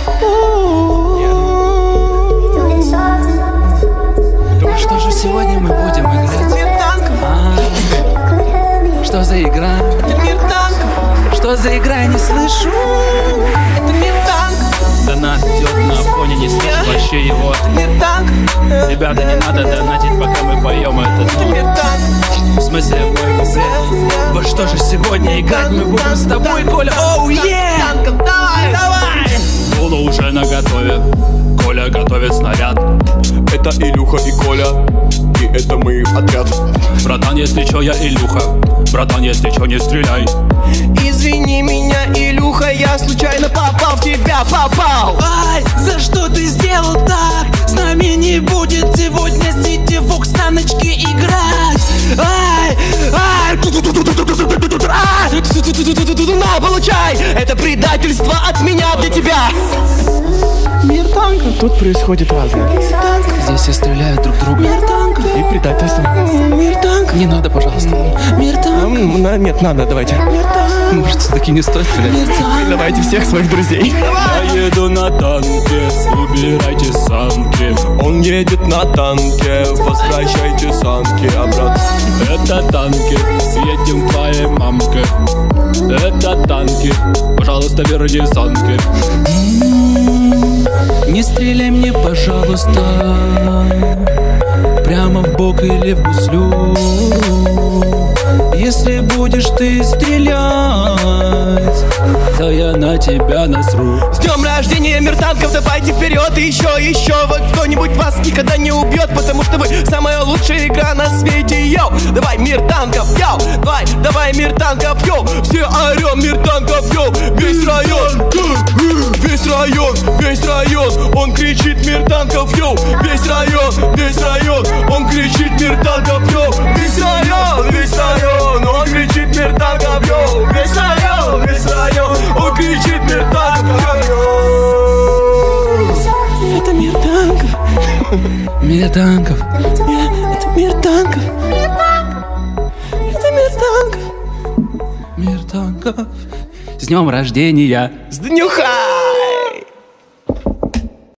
Что же сегодня мы будем играть? Мир танков. Что за игра? Это мир танков. Что за игра? Я не слышу. Это мир танков. Донат идет на фоне, не слышу вообще его. Это мир танков. Ребята, не надо донатить, пока мы поем этот. Это мир танков. В смысле, мой куплет. Во что же сегодня играть мы будем с тобой, Коля? Оу, е! Танков, давай, давай. Дуло уже наготове. Коля готовит снаряд. Это Илюха и Коля, и это мы отряд. Братан, если чё, я Илюха. Братан, если чё, не стреляй. Извини меня, Илюха, я случайно попал в тебя, попал. Ай, за что ты сделал так? С нами не будет сегодня Сити Фокс на ночке играть. Ай, ай, на, получай! Это предательство от меня для тебя. Мир танков. Тут происходит разное. здесь все стреляют друг друга. Мир танков. И предательство. Мир танков. Не надо, пожалуйста. Мир танков. Нет, надо, давайте. Мир танков. Может, все-таки не стоит Мир стрелять? танков. Давайте всех своих друзей. Я еду на танке, убирайте санки. Он едет на танке, возвращайте санки обратно. Это танки, едем к твоей мамке. Это танки, пожалуйста, верни санки. Не стреляй мне, пожалуйста, прямо в бок или в гуслю. Если будешь ты стрелять, то я на тебя насру. С днем рождения, мир танков, давайте вперед. И еще, вот кто-нибудь вас никогда не убьет, потому что вы самая лучшая игра на свете, йоу. Давай, мир танков, йоу. Давай, мир танков, йоу. Все орем, мир танков, йоу. Весь район, он кричит, мир танков, йоу. Весь район, он кричит, мир танков, йоу. Весь район, он кричит, мир танков, йоу. Весь район, он кричит, мир танков, йоу. Это мир танков. Мир танков. Это мир танков. Это мир танков. Мир танков. С днем рождения. С днюха!